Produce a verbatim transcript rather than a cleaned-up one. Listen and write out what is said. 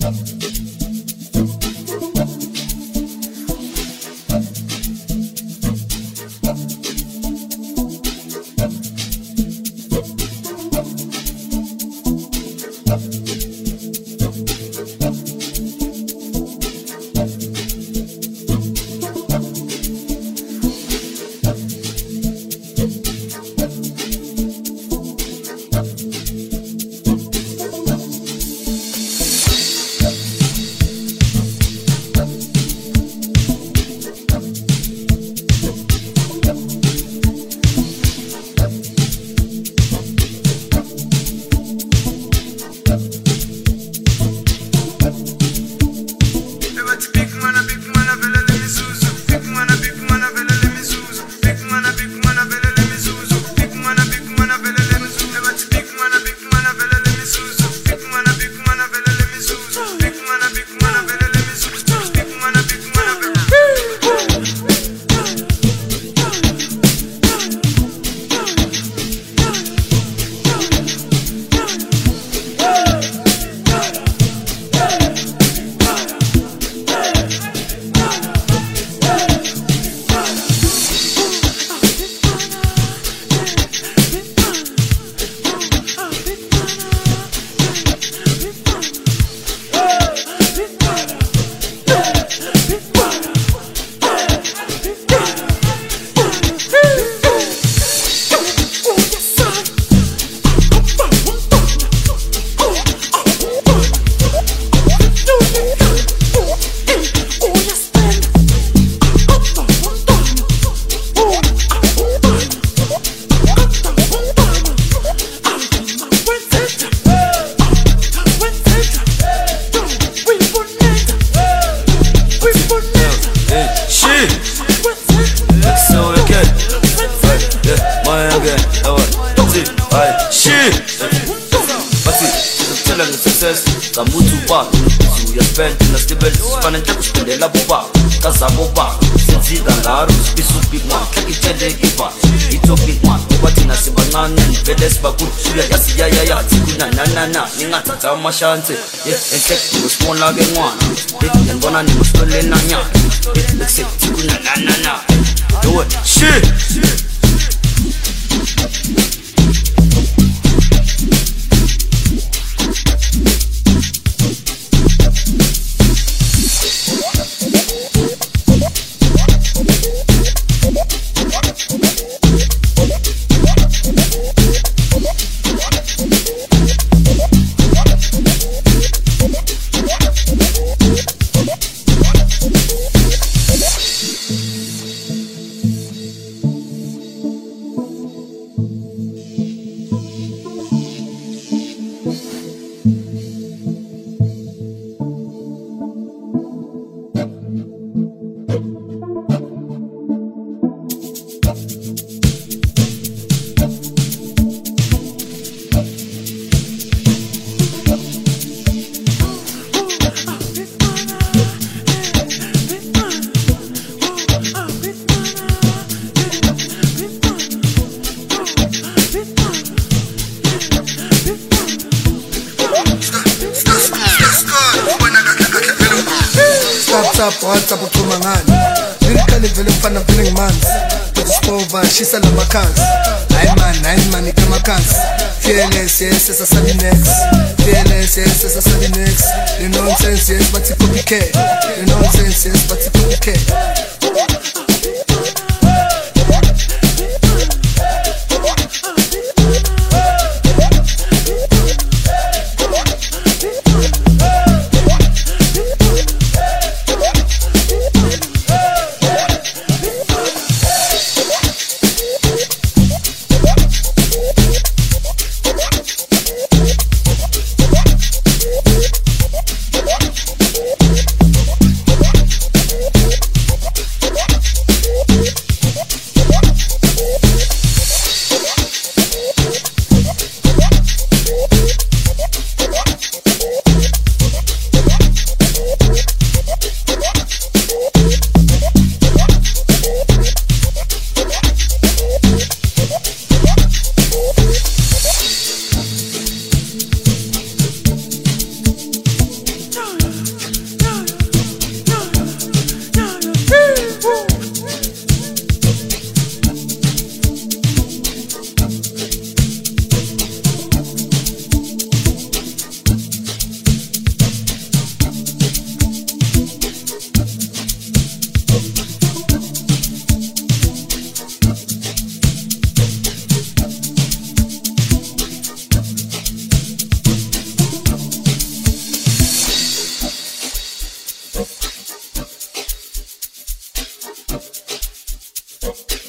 Kamutuba, you spend in a stable, span and tax spend la buba, Kazaboba, Sinzi Dangaru, Bisu big one, Kakitende Giva, Ito big one, Watina Sibanan, Vedes Baku, Suya Yasia Yaya, Tikuna Nana, Ninata Tamashante, yes, and take to small again one, and one animal stolen Nanya, let's say Tikuna Nana, do it, shit. WhatsApp uthumangani ngiqale vele mfana vele ngimanzi Discover shisa la makansi hayi man hayi man ikamakhansi fearless yes sasabi next fearless yes sasabi next the nonsense yes but it could be care the nonsense yes but it could be care Thank you.